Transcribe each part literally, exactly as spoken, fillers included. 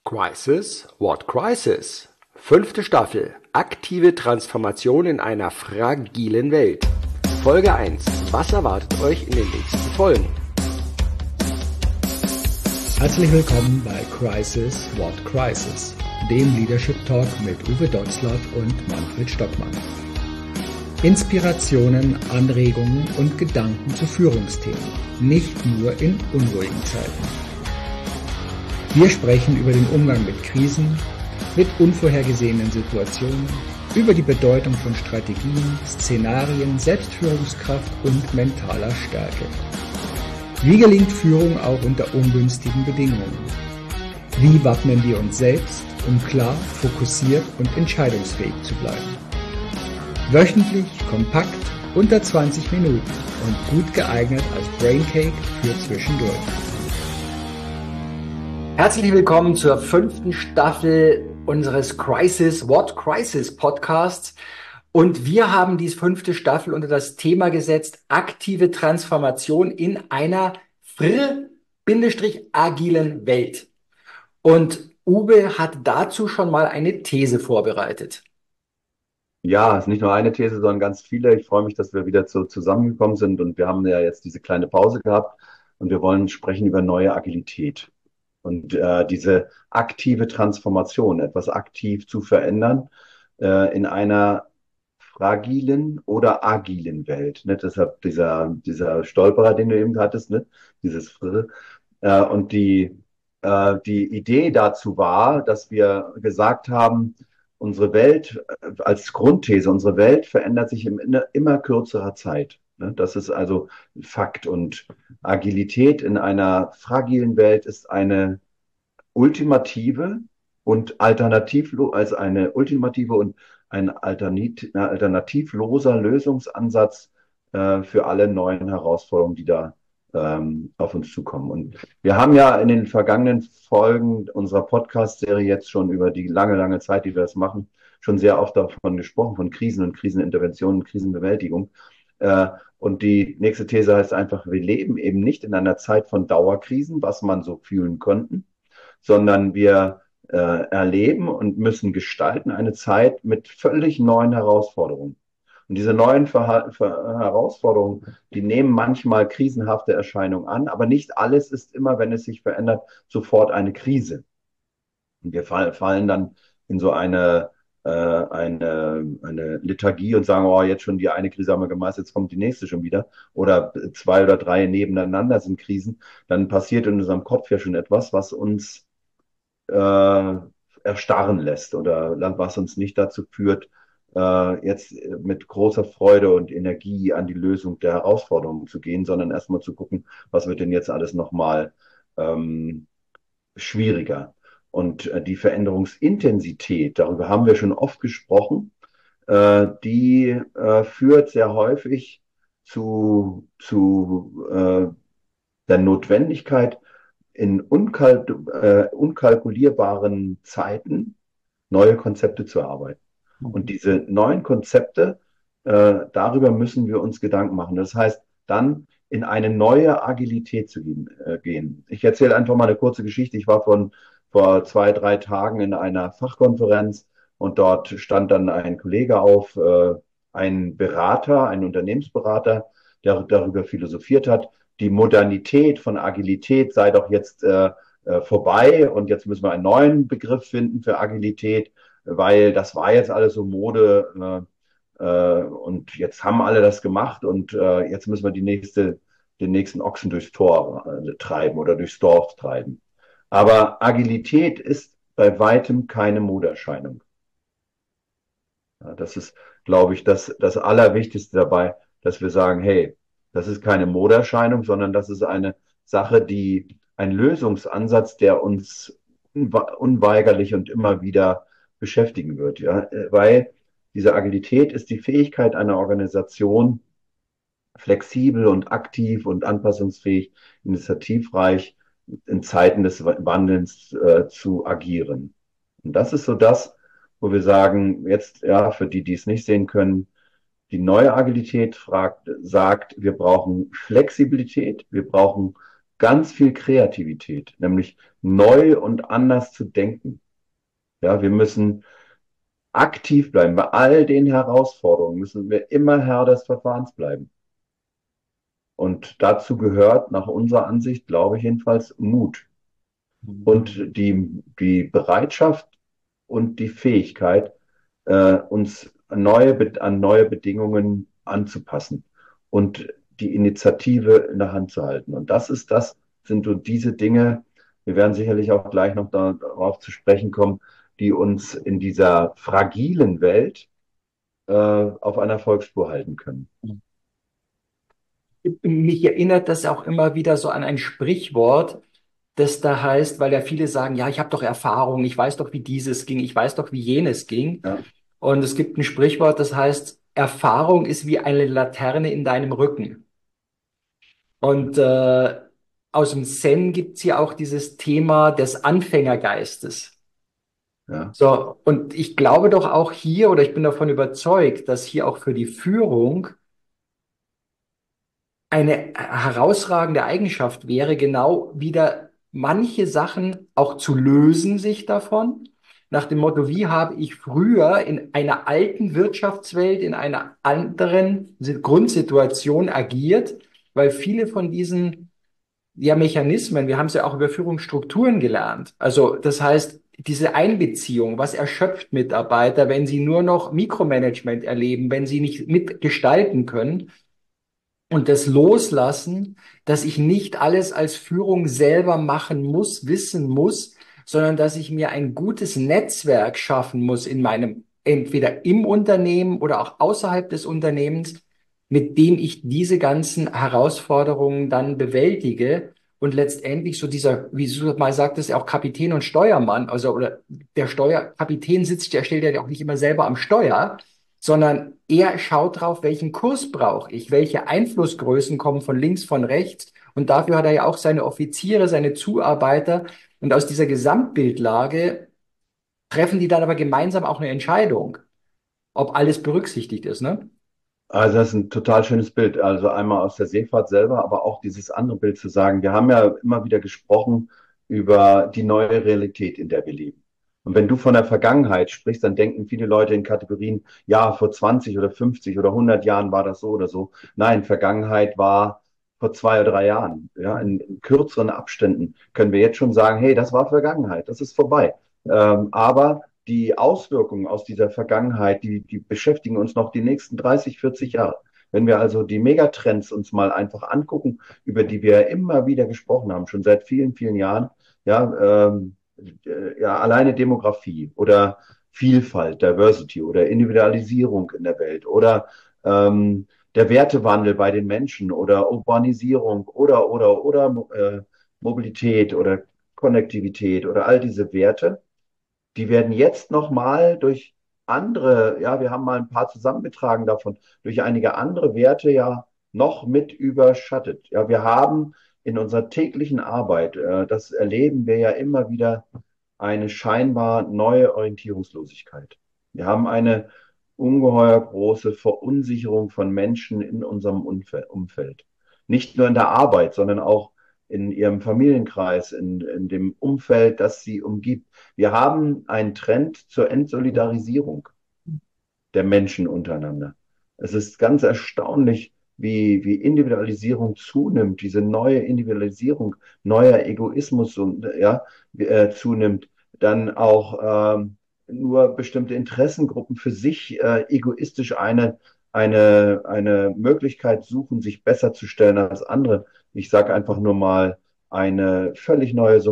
Crisis? What crisis? Fünfte Staffel. Aktive Transformation in einer fragilen Welt. Folge eins. Was erwartet euch in den nächsten Folgen? Herzlich willkommen bei Crisis? What crisis? Dem Leadership Talk mit Uwe Dotzlaff und Manfred Stockmann. Inspirationen, Anregungen und Gedanken zu Führungsthemen. Nicht nur in unruhigen Zeiten. Wir sprechen über den Umgang mit Krisen, mit unvorhergesehenen Situationen, über die Bedeutung von Strategien, Szenarien, Selbstführungskraft und mentaler Stärke. Wie gelingt Führung auch unter ungünstigen Bedingungen? Wie wappnen wir uns selbst, um klar, fokussiert und entscheidungsfähig zu bleiben? Wöchentlich, kompakt, unter zwanzig Minuten und gut geeignet als Braincake für zwischendurch. Herzlich willkommen zur fünften Staffel unseres Crisis, What Crisis Podcasts. Und wir haben diese fünfte Staffel unter das Thema gesetzt, aktive Transformation in einer fr-agilen Welt. Und Uwe hat dazu schon mal eine These vorbereitet. Ja, es ist nicht nur eine These, sondern ganz viele. Ich freue mich, dass wir wieder so zusammengekommen sind und wir haben ja jetzt diese kleine Pause gehabt und wir wollen sprechen über neue Agilität. Und äh, diese aktive Transformation, etwas aktiv zu verändern äh, in einer fragilen oder agilen Welt. Ne? Deshalb dieser, dieser Stolperer, den du eben hattest, ne? Dieses Fr. Äh, und die, äh, die Idee dazu war, dass wir gesagt haben, unsere Welt äh, als Grundthese, unsere Welt verändert sich in immer kürzerer Zeit. Ne? Das ist also Fakt. Und Agilität in einer fragilen Welt ist eine ultimative und alternativlo als eine ultimative und ein Alternat alternativloser Lösungsansatz äh, für alle neuen Herausforderungen, die da ähm, auf uns zukommen. Und wir haben ja in den vergangenen Folgen unserer Podcast-Serie jetzt schon über die lange, lange Zeit, die wir das machen, schon sehr oft davon gesprochen, von Krisen und Kriseninterventionen, Krisenbewältigung. Äh, und die nächste These heißt einfach, wir leben eben nicht in einer Zeit von Dauerkrisen, was man so fühlen könnte, sondern wir äh, erleben und müssen gestalten eine Zeit mit völlig neuen Herausforderungen. Und diese neuen Verha Ver Herausforderungen, die nehmen manchmal krisenhafte Erscheinungen an, aber nicht alles ist immer, wenn es sich verändert, sofort eine Krise. Und wir fall fallen dann in so eine äh, eine, eine Lethargie und sagen, oh, jetzt schon die eine Krise haben wir gemeistert, jetzt kommt die nächste schon wieder. Oder zwei oder drei nebeneinander sind Krisen. Dann passiert in unserem Kopf ja schon etwas, was uns äh, erstarren lässt oder was uns nicht dazu führt, äh, jetzt mit großer Freude und Energie an die Lösung der Herausforderungen zu gehen, sondern erstmal zu gucken, was wird denn jetzt alles nochmal ähm, schwieriger. Und äh, die Veränderungsintensität, darüber haben wir schon oft gesprochen, äh, die äh, führt sehr häufig zu, zu äh, der Notwendigkeit, in unkal äh, unkalkulierbaren Zeiten neue Konzepte zu erarbeiten. Und diese neuen Konzepte, äh, darüber müssen wir uns Gedanken machen. Das heißt, dann in eine neue Agilität zu gehen. Äh, gehen. Ich erzähle einfach mal eine kurze Geschichte. Ich war von vor zwei, drei Tagen in einer Fachkonferenz und dort stand dann ein Kollege auf, äh, ein Berater, ein Unternehmensberater, der darüber philosophiert hat, die Modernität von Agilität sei doch jetzt äh, äh, vorbei und jetzt müssen wir einen neuen Begriff finden für Agilität, weil das war jetzt alles so Mode äh, äh, und jetzt haben alle das gemacht und äh, jetzt müssen wir die nächste, den nächsten Ochsen durchs Tor äh, treiben oder durchs Dorf treiben. Aber Agilität ist bei weitem keine Modeerscheinung. Ja, das ist, glaube ich, das, das Allerwichtigste dabei, dass wir sagen, hey, das ist keine Modeerscheinung, sondern das ist eine Sache, die ein Lösungsansatz, der uns unweigerlich und immer wieder beschäftigen wird. Ja? Weil diese Agilität ist die Fähigkeit einer Organisation, flexibel und aktiv und anpassungsfähig, initiativreich in Zeiten des Wandelns äh, zu agieren. Und das ist so das, wo wir sagen, jetzt, ja, für die, die es nicht sehen können, die neue Agilität fragt, sagt, wir brauchen Flexibilität, wir brauchen ganz viel Kreativität, nämlich neu und anders zu denken. Ja, wir müssen aktiv bleiben. Bei all den Herausforderungen müssen wir immer Herr des Verfahrens bleiben. Und dazu gehört nach unserer Ansicht, glaube ich jedenfalls, Mut und die, die Bereitschaft und die Fähigkeit, äh, uns neue, Be- an neue Bedingungen anzupassen und die Initiative in der Hand zu halten. Und das ist das, sind so diese Dinge, wir werden sicherlich auch gleich noch darauf zu sprechen kommen, die uns in dieser fragilen Welt äh, auf einer Erfolgsspur halten können. Mich erinnert das auch immer wieder so an ein Sprichwort, das da heißt, weil ja viele sagen, ja, ich habe doch Erfahrung, ich weiß doch, wie dieses ging, ich weiß doch, wie jenes ging. Ja, Und es gibt ein Sprichwort, das heißt, Erfahrung ist wie eine Laterne in deinem Rücken. Und äh, aus dem Zen gibt's ja auch dieses Thema des Anfängergeistes. ja. So, und ich glaube doch auch hier, oder ich bin davon überzeugt, dass hier auch für die Führung eine herausragende Eigenschaft wäre, genau wieder manche Sachen auch zu lösen, sich davon. Nach dem Motto, wie habe ich früher in einer alten Wirtschaftswelt, in einer anderen Grundsituation agiert, weil viele von diesen ja, Mechanismen, wir haben es ja auch über Führungsstrukturen gelernt. Also das heißt, diese Einbeziehung, was erschöpft Mitarbeiter, wenn sie nur noch Mikromanagement erleben, wenn sie nicht mitgestalten können, und das Loslassen, dass ich nicht alles als Führung selber machen muss, wissen muss, sondern dass ich mir ein gutes Netzwerk schaffen muss in meinem, entweder im Unternehmen oder auch außerhalb des Unternehmens, mit dem ich diese ganzen Herausforderungen dann bewältige und letztendlich so dieser, wie du mal sagtest, auch Kapitän und Steuermann, also oder der Steuerkapitän sitzt, der steht ja auch nicht immer selber am Steuer, sondern er schaut drauf, welchen Kurs brauche ich, welche Einflussgrößen kommen von links, von rechts. Und dafür hat er ja auch seine Offiziere, seine Zuarbeiter. Und aus dieser Gesamtbildlage treffen die dann aber gemeinsam auch eine Entscheidung, ob alles berücksichtigt ist, ne? Also das ist ein total schönes Bild. Also einmal aus der Seefahrt selber, aber auch dieses andere Bild zu sagen. Wir haben ja immer wieder gesprochen über die neue Realität, in der wir leben. Und wenn du von der Vergangenheit sprichst, dann denken viele Leute in Kategorien, ja, vor zwanzig oder fünfzig oder hundert Jahren war das so oder so. Nein, Vergangenheit war vor zwei oder drei Jahren. Ja, in, in kürzeren Abständen können wir jetzt schon sagen, hey, das war Vergangenheit, das ist vorbei. Ähm, aber die Auswirkungen aus dieser Vergangenheit, die, die beschäftigen uns noch die nächsten dreißig, vierzig Jahre. Wenn wir also die Megatrends uns mal einfach angucken, über die wir immer wieder gesprochen haben, schon seit vielen, vielen Jahren, ja, ähm, äh, ja, alleine Demografie oder Vielfalt, Diversity oder Individualisierung in der Welt oder ähm, der Wertewandel bei den Menschen oder Urbanisierung oder, oder, oder äh, Mobilität oder Konnektivität oder all diese Werte, die werden jetzt nochmal durch andere, ja, wir haben mal ein paar zusammengetragen davon, durch einige andere Werte ja noch mit überschattet. Ja, wir haben in unserer täglichen Arbeit, äh, das erleben wir ja immer wieder, eine scheinbar neue Orientierungslosigkeit. Wir haben eine ungeheuer große Verunsicherung von Menschen in unserem Umfeld. Umfeld. Nicht nur in der Arbeit, sondern auch in ihrem Familienkreis, in, in dem Umfeld, das sie umgibt. Wir haben einen Trend zur Entsolidarisierung der Menschen untereinander. Es ist ganz erstaunlich, wie, wie Individualisierung zunimmt, diese neue Individualisierung, neuer Egoismus und, ja, äh, zunimmt, dann auch ähm, nur bestimmte Interessengruppen für sich äh, egoistisch eine, eine, eine Möglichkeit suchen, sich besser zu stellen als andere. Ich sage einfach nur mal eine völlig neue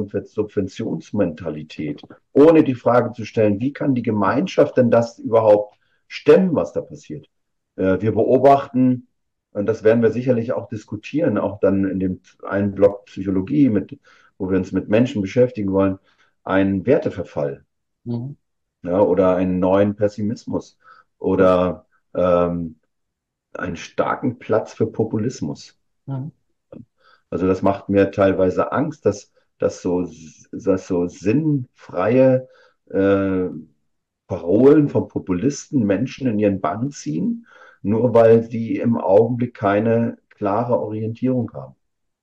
Subventionsmentalität, ohne die Frage zu stellen, wie kann die Gemeinschaft denn das überhaupt stemmen, was da passiert. Äh, wir beobachten, und das werden wir sicherlich auch diskutieren, auch dann in dem einen Block Psychologie, mit, wo wir uns mit Menschen beschäftigen wollen, einen Werteverfall, Mhm. ja, oder einen neuen Pessimismus oder ähm, einen starken Platz für Populismus. Mhm. Also das macht mir teilweise Angst, dass, dass so, dass so sinnfreie äh, Parolen von Populisten Menschen in ihren Bann ziehen, nur weil sie im Augenblick keine klare Orientierung haben.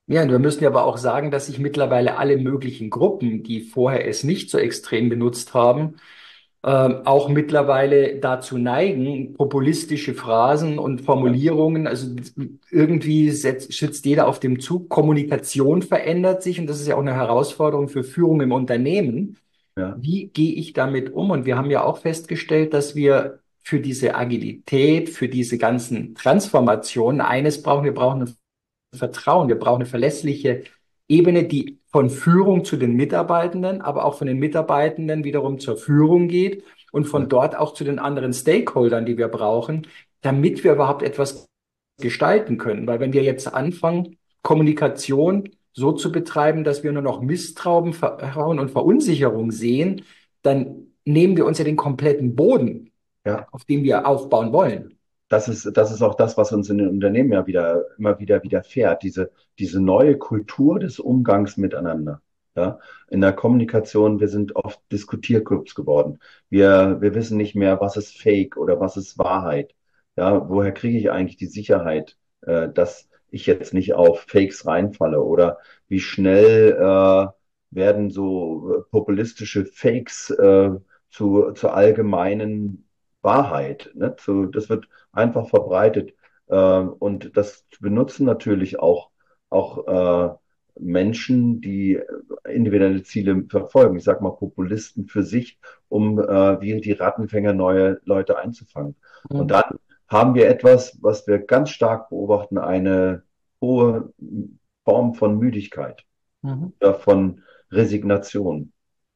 Ja, und wir müssen ja aber auch sagen, dass sich mittlerweile alle möglichen Gruppen, die vorher es nicht so extrem benutzt haben, ähm, auch mittlerweile dazu neigen, populistische Phrasen und Ja, Formulierungen, also irgendwie setzt, sitzt jeder auf dem Zug. Kommunikation verändert sich und das ist ja auch eine Herausforderung für Führung im Unternehmen. ja, Wie gehe ich damit um? Und wir haben ja auch festgestellt, dass wir für diese Agilität, für diese ganzen Transformationen eines brauchen. Wir brauchen ein Vertrauen. Wir brauchen eine verlässliche Ebene, die von Führung zu den Mitarbeitenden, aber auch von den Mitarbeitenden wiederum zur Führung geht und von ja, dort auch zu den anderen Stakeholdern, die wir brauchen, damit wir überhaupt etwas gestalten können. Weil wenn wir jetzt anfangen, Kommunikation so zu betreiben, dass wir nur noch Misstrauen, Vertrauen und Verunsicherung sehen, dann nehmen wir uns ja den kompletten Boden, ja. auf dem wir aufbauen wollen. Das ist, das ist auch das, was uns in den Unternehmen ja wieder, immer wieder widerfährt. Diese, diese neue Kultur des Umgangs miteinander. Ja, in der Kommunikation, wir sind oft Diskutierclubs geworden. Wir, wir wissen nicht mehr, was ist Fake oder was ist Wahrheit. Ja, woher kriege ich eigentlich die Sicherheit, äh, dass ich jetzt nicht auf Fakes reinfalle? Oder wie schnell, äh, werden so populistische Fakes, äh, zu, zur allgemeinen Wahrheit, ne? Zu, das wird einfach verbreitet. Ähm, und das benutzen natürlich auch, auch äh, Menschen, die individuelle Ziele verfolgen. Ich sage mal Populisten für sich, um äh, wie die Rattenfänger neue Leute einzufangen. Und Mhm. dann haben wir etwas, was wir ganz stark beobachten, eine hohe Form von Müdigkeit, Mhm. äh, von Resignation,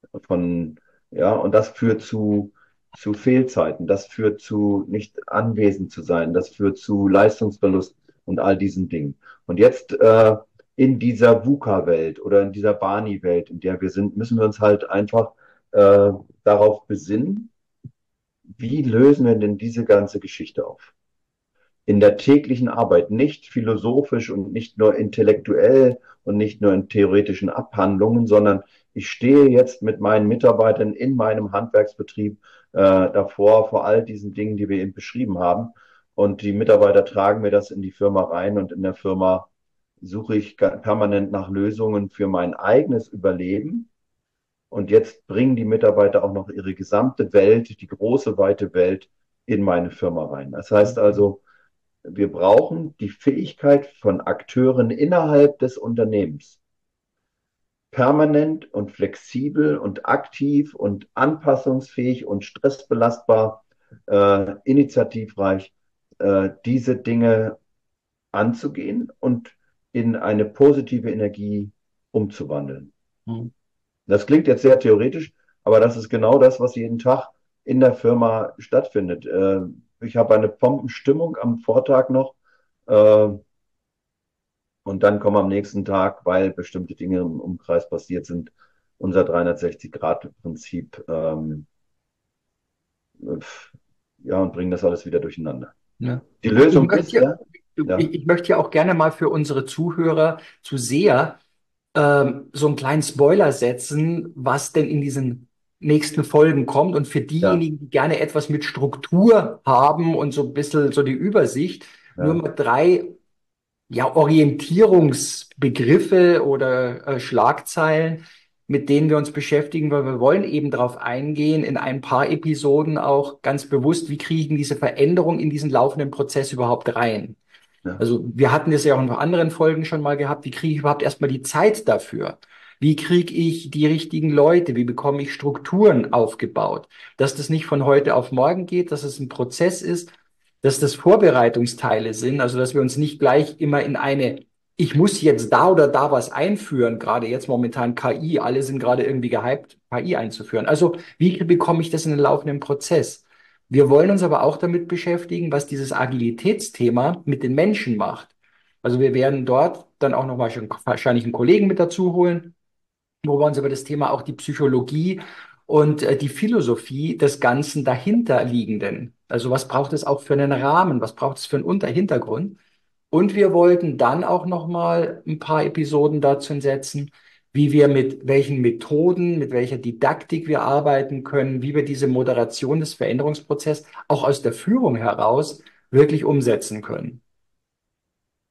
von, ja, und das führt zu, zu Fehlzeiten, das führt zu nicht anwesend zu sein, das führt zu Leistungsverlust und all diesen Dingen. Und jetzt äh, in dieser VUCA-Welt oder in dieser Barney-Welt, in der wir sind, müssen wir uns halt einfach äh, darauf besinnen, wie lösen wir denn diese ganze Geschichte auf? In der täglichen Arbeit, nicht philosophisch und nicht nur intellektuell und nicht nur in theoretischen Abhandlungen, sondern ich stehe jetzt mit meinen Mitarbeitern in meinem Handwerksbetrieb äh, davor, vor all diesen Dingen, die wir eben beschrieben haben. Und die Mitarbeiter tragen mir das in die Firma rein und in der Firma suche ich permanent nach Lösungen für mein eigenes Überleben. Und jetzt bringen die Mitarbeiter auch noch ihre gesamte Welt, die große, weite Welt in meine Firma rein. Das heißt also, wir brauchen die Fähigkeit von Akteuren innerhalb des Unternehmens, permanent und flexibel und aktiv und anpassungsfähig und stressbelastbar, äh, initiativreich, äh, diese Dinge anzugehen und in eine positive Energie umzuwandeln. Mhm. Das klingt jetzt sehr theoretisch, aber das ist genau das, was jeden Tag in der Firma stattfindet. Äh, ich habe eine Bombenstimmung am Vortag noch. Äh, Und dann kommen am nächsten Tag, weil bestimmte Dinge im Umkreis passiert sind, unser dreihundertsechzig-Grad-Prinzip, ähm, ja, und bringen das alles wieder durcheinander. Ja. Die Ich Lösung ist, möchte, ja, ja, ich, ich möchte ja auch gerne mal für unsere Zuhörer, Zuseher, ähm, so einen kleinen Spoiler setzen, was denn in diesen nächsten Folgen kommt. Und für ja, diejenigen, die gerne etwas mit Struktur haben und so ein bisschen so die Übersicht, nur ja, mal drei, ja, Orientierungsbegriffe oder äh, Schlagzeilen, mit denen wir uns beschäftigen, weil wir wollen eben darauf eingehen, in ein paar Episoden auch ganz bewusst, wie kriegen diese Veränderungen in diesen laufenden Prozess überhaupt rein. ja, Also wir hatten das ja auch in anderen Folgen schon mal gehabt. Wie kriege ich überhaupt erstmal die Zeit dafür? Wie kriege ich die richtigen Leute? Wie bekomme ich Strukturen aufgebaut? Dass das nicht von heute auf morgen geht, dass es ein Prozess ist, dass das Vorbereitungsteile sind, also dass wir uns nicht gleich immer in eine, ich muss jetzt da oder da was einführen, gerade jetzt momentan K I, alle sind gerade irgendwie gehypt, K I einzuführen. Also wie bekomme ich das in den laufenden Prozess? Wir wollen uns aber auch damit beschäftigen, was dieses Agilitätsthema mit den Menschen macht. Also wir werden dort dann auch nochmal schon wahrscheinlich einen Kollegen mit dazu holen, wo wir uns über das Thema auch die Psychologie und äh, die Philosophie des Ganzen dahinterliegenden. Also was braucht es auch für einen Rahmen? Was braucht es für einen Unter Hintergrund? Und wir wollten dann auch noch mal ein paar Episoden dazu setzen, wie wir mit welchen Methoden, mit welcher Didaktik wir arbeiten können, wie wir diese Moderation des Veränderungsprozesses auch aus der Führung heraus wirklich umsetzen können.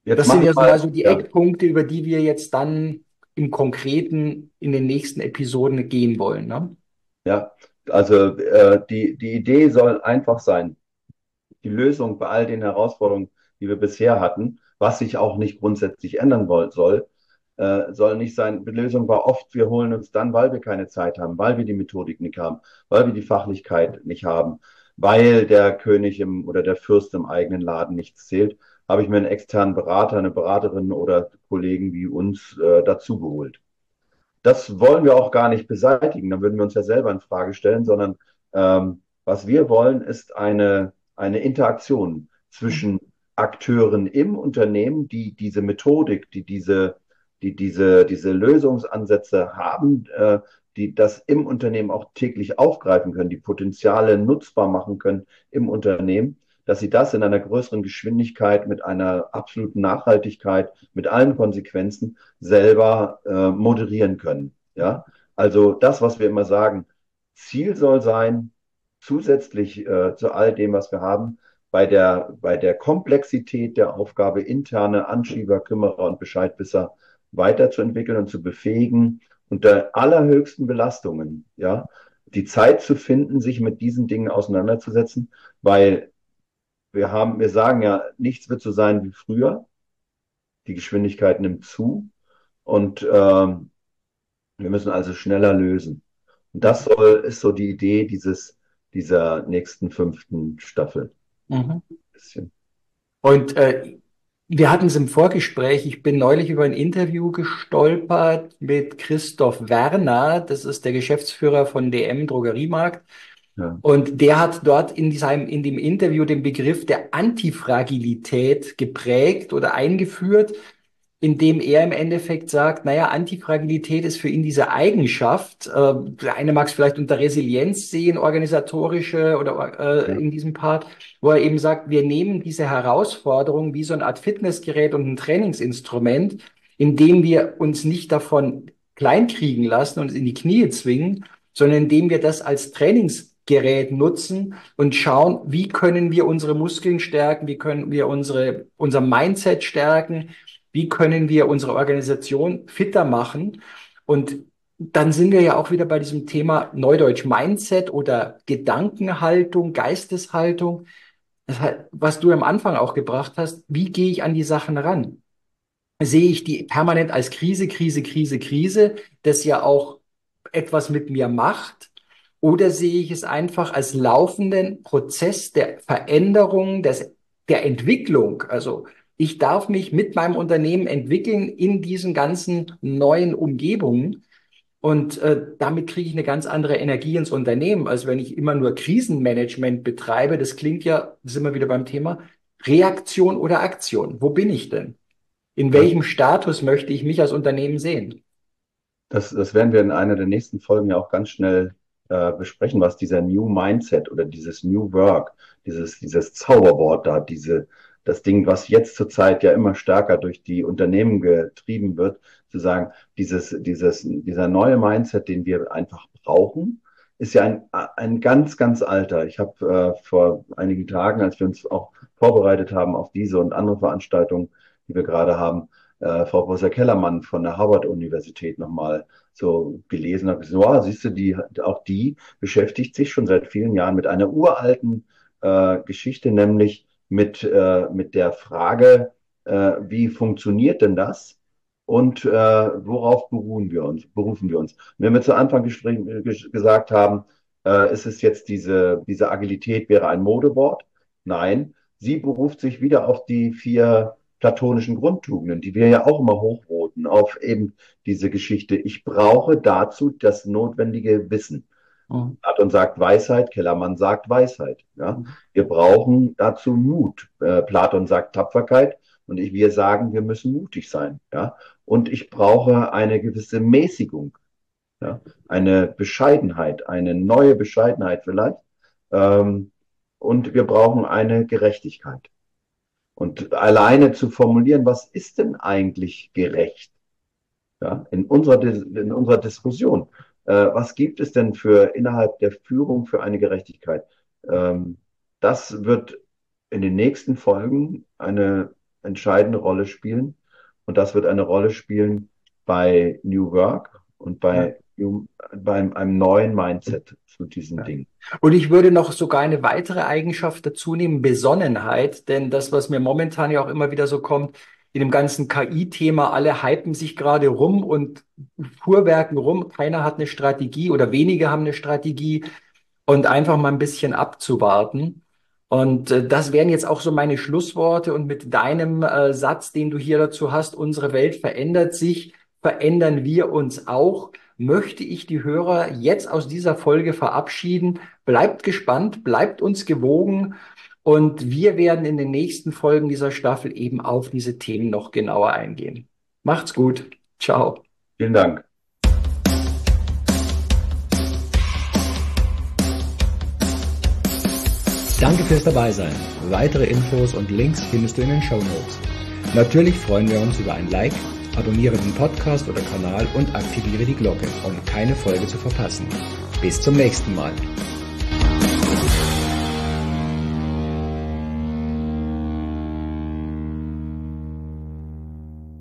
Jetzt Das sind machen ja wir so mal, mal so die ja, Eckpunkte, über die wir jetzt dann im Konkreten in den nächsten Episoden gehen wollen, ne? ja. Also äh, die, die Idee soll einfach sein, die Lösung bei all den Herausforderungen, die wir bisher hatten, was sich auch nicht grundsätzlich ändern woll- soll, äh, soll nicht sein. Die Lösung war oft, wir holen uns dann, weil wir keine Zeit haben, weil wir die Methodik nicht haben, weil wir die Fachlichkeit nicht haben, weil der König im, oder der Fürst im eigenen Laden nichts zählt, habe ich mir einen externen Berater, eine Beraterin oder Kollegen wie uns äh, dazu geholt. Das wollen wir auch gar nicht beseitigen. Dann würden wir uns ja selber in Frage stellen, sondern ähm, was wir wollen, ist eine, eine Interaktion zwischen Akteuren im Unternehmen, die diese Methodik, die diese, die diese, diese Lösungsansätze haben, äh, die das im Unternehmen auch täglich aufgreifen können, die Potenziale nutzbar machen können im Unternehmen, dass sie das in einer größeren Geschwindigkeit mit einer absoluten Nachhaltigkeit, mit allen Konsequenzen selber äh, moderieren können. Ja, also das, was wir immer sagen, Ziel soll sein, zusätzlich äh, zu all dem, was wir haben, bei der, bei der Komplexität der Aufgabe, interne Anschieber, Kümmerer und Bescheidwisser weiterzuentwickeln und zu befähigen, unter allerhöchsten Belastungen, ja, die Zeit zu finden, sich mit diesen Dingen auseinanderzusetzen, weil wir haben, wir sagen ja, nichts wird so sein wie früher. Die Geschwindigkeit nimmt zu und ähm, wir müssen also schneller lösen. Und das soll, ist so die Idee dieses, dieser nächsten fünften Staffel. Mhm. Bisschen. Und äh, wir hatten es im Vorgespräch, ich bin neulich über ein Interview gestolpert mit Christoph Werner, das ist der Geschäftsführer von D M Drogeriemarkt. Ja, Und der hat dort in diesem, in dem Interview den Begriff der Antifragilität geprägt oder eingeführt, indem er im Endeffekt sagt, naja, Antifragilität ist für ihn diese Eigenschaft, äh, der eine mag es vielleicht unter Resilienz sehen, organisatorische oder äh, ja, in diesem Part, wo er eben sagt, wir nehmen diese Herausforderung wie so eine Art Fitnessgerät und ein Trainingsinstrument, indem wir uns nicht davon kleinkriegen lassen und in die Knie zwingen, sondern indem wir das als Trainingsgerät nutzen und schauen, wie können wir unsere Muskeln stärken, wie können wir unsere, unser Mindset stärken, wie können wir unsere Organisation fitter machen? Und dann sind wir ja auch wieder bei diesem Thema Neudeutsch Mindset oder Gedankenhaltung, Geisteshaltung. Das heißt, was du am Anfang auch gebracht hast, wie gehe ich an die Sachen ran? Sehe ich die permanent als Krise, Krise, Krise, Krise, das ja auch etwas mit mir macht? Oder sehe ich es einfach als laufenden Prozess der Veränderung, des, der Entwicklung? Also ich darf mich mit meinem Unternehmen entwickeln in diesen ganzen neuen Umgebungen. Und äh, damit kriege ich eine ganz andere Energie ins Unternehmen, als wenn ich immer nur Krisenmanagement betreibe. Das klingt ja, sind wir wieder beim Thema, Reaktion oder Aktion. Wo bin ich denn? In ja. welchem Status möchte ich mich als Unternehmen sehen? Das, das werden wir in einer der nächsten Folgen ja auch ganz schnell äh, besprechen, was dieser New Mindset oder dieses New Work, dieses, dieses Zauberwort da, diese, das Ding, was jetzt zurzeit ja immer stärker durch die Unternehmen getrieben wird, zu sagen, dieses, dieses, dieser neue Mindset, den wir einfach brauchen, ist ja ein, ein ganz, ganz alter. Ich habe äh, vor einigen Tagen, als wir uns auch vorbereitet haben auf diese und andere Veranstaltungen, die wir gerade haben, äh, Frau Professor Kellermann von der Harvard-Universität nochmal so gelesen, habe gesagt, wow, siehst du, die, auch die beschäftigt sich schon seit vielen Jahren mit einer uralten äh, Geschichte, nämlich mit, äh, mit der Frage, äh, wie funktioniert denn das? Und äh, worauf beruhen wir uns, berufen wir uns? Und wenn wir zu Anfang gespräch, gesagt haben, äh, ist es jetzt diese, diese Agilität wäre ein Modewort? Nein, sie beruft sich wieder auf die vier platonischen Grundtugenden, die wir ja auch immer hochroten, auf eben diese Geschichte. Ich brauche dazu das notwendige Wissen. Mhm. Platon sagt Weisheit, Kellermann sagt Weisheit. Ja? Wir brauchen dazu Mut. Äh, Platon sagt Tapferkeit und ich, wir sagen, wir müssen mutig sein. Ja? Und ich brauche eine gewisse Mäßigung, ja? Eine Bescheidenheit, eine neue Bescheidenheit vielleicht. Ähm, und wir brauchen eine Gerechtigkeit. Und alleine zu formulieren, was ist denn eigentlich gerecht? Ja, in unserer, in unserer Diskussion. Äh, was gibt es denn für innerhalb der Führung für eine Gerechtigkeit? Ähm, das wird in den nächsten Folgen eine entscheidende Rolle spielen. Und das wird eine Rolle spielen bei New Work und bei, ja. New, bei einem, einem neuen Mindset zu diesen ja. Dingen. Und ich würde noch sogar eine weitere Eigenschaft dazu nehmen, Besonnenheit. Denn das, was mir momentan ja auch immer wieder so kommt, in dem ganzen K I-Thema, alle hypen sich gerade rum und fuhrwerken rum. Keiner hat eine Strategie oder wenige haben eine Strategie und einfach mal ein bisschen abzuwarten. Und äh, das wären jetzt auch so meine Schlussworte. Und mit deinem äh, Satz, den du hier dazu hast, unsere Welt verändert sich, verändern wir uns auch, möchte ich die Hörer jetzt aus dieser Folge verabschieden. Bleibt gespannt, bleibt uns gewogen. Und wir werden in den nächsten Folgen dieser Staffel eben auf diese Themen noch genauer eingehen. Macht's gut. Ciao. Vielen Dank. Danke fürs Dabeisein. Weitere Infos und Links findest du in den Shownotes. Natürlich freuen wir uns über ein Like, abonniere den Podcast oder Kanal und aktiviere die Glocke, um keine Folge zu verpassen. Bis zum nächsten Mal.